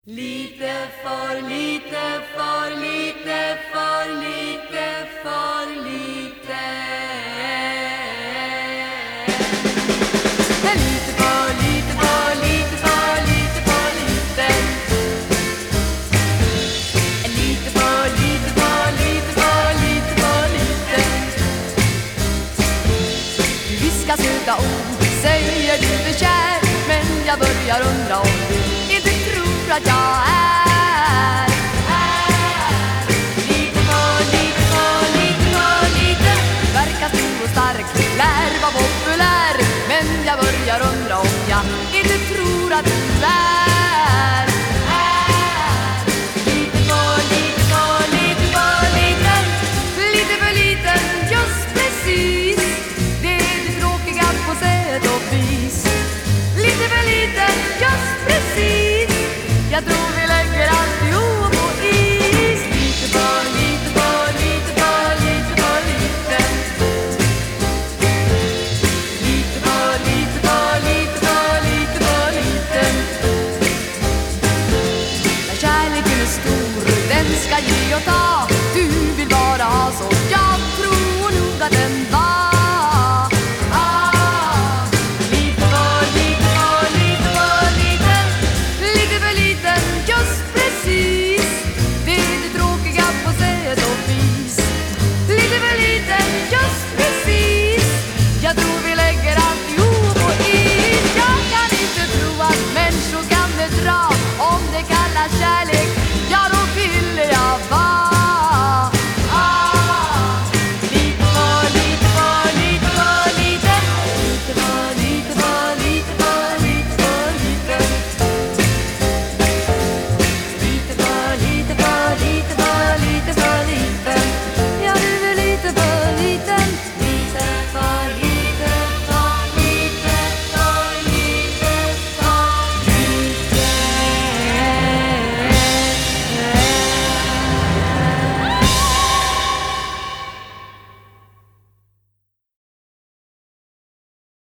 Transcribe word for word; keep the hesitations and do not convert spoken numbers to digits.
Lite för lite, för lite, för lite, för lite. Lite för lite, för lite, för lite, för lite. Lite för lite, för lite, för lite, för lite. Du viskar söta ord, säger du är kär, men jag börjar undra om du inte tror att jag är, är lite för lite, för lite, för lite. Verkar stor och stark, lär vara populär, men jag börjar undra om jag inte tror att du är, är lite för lite, för lite, för liten. Lite för liten, just precis. Det är det tråkiga på sätt och vis. Lite för liten, just precis. Jag tror vi lägger allt ihop